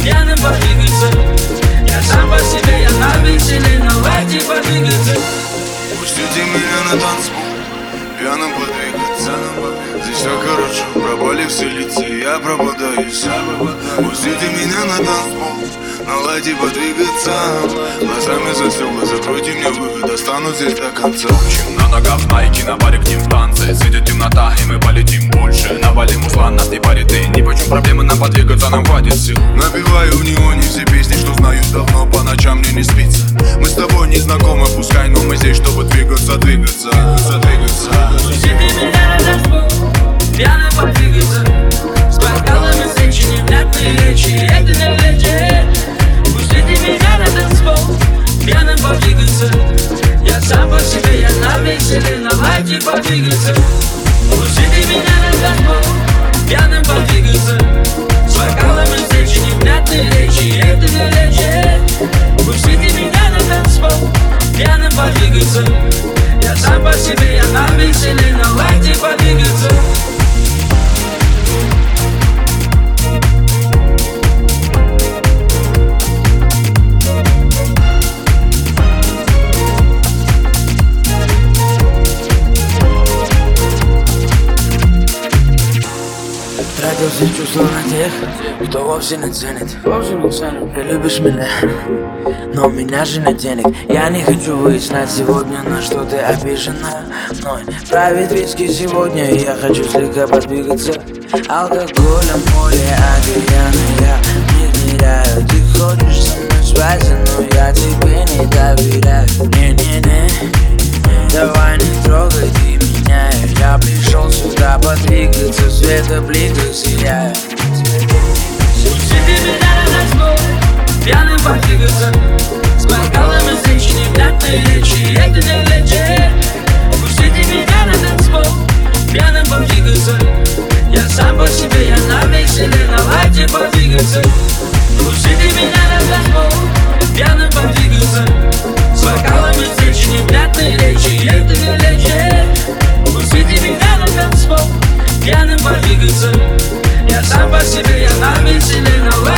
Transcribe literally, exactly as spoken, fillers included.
пьяным подвигаться. Я сам по себе, я на веселе, давайте подвигаться. Пустите меня на танцпол, пьяным подвигаться. Здесь все хорошо, пропали все лица, я пропадаю сам. Пустите меня на танцпол, наладьте подвигаться. Глазами за стекла, закройте мне выход, останусь здесь до конца. На ногах найки, на баре к ним в танце. Светит темнота, и мы полетим больше. Навалим узла, нас не парит и ни почем проблемы нам подвигаться, нам хватит сил. Напеваю в неоне все песни, что знаю давно, по ночам мне не спится. Мы с тобой не знакомы, пускай, но мы здесь, чтобы двигаться, двигаться, двигаться, двигаться. Пустите меня на танцпол, пьяным подвигаться. С бокалами встречи, невнятные речи, это не лечит. Пустите меня на танцпол, пьяным подвигаться. Я сам по себе, я на веселе, давайте подвигаться. Пустите меня на танцпол, пьяным подвигаться. С бокалами встречи, невнятные речи, это не лечит. Пустите меня на танцпол, пьяным подвигаться. Я сам по себе, я на веселе, давайте подвигаться. Тратил все чувства на тех, кто вовсе не ценит. Вовсе не ценит. Ты любишь меня, но у меня же нет денег. Я не хочу выяснять сегодня, на что ты обижена мной. Правит виски сегодня, и я хочу слегка подвигаться. Алкоголем море океана я не теряю. Ты хочешь со мной спать, но я тебе не доверяю. Не-не-не, давай не трогай ты меня. Я пришел сюда подвигаться, света блика сияет. Пустите меня на танцпол, пьяным подвигаться. С бокалами встречи, невнятные речи, это не лечит. Пустите меня на танцпол, пьяным подвигаться. Я сам по себе, я на веселе, давайте подвигаться. Пустите меня на танцпол, пьяным подвигаться. С бокалами встречи, невнятные речи, это не лечит. Пустите меня на танцпол, пьяным подвигаться. Я сам по себе, я на веселе, давайте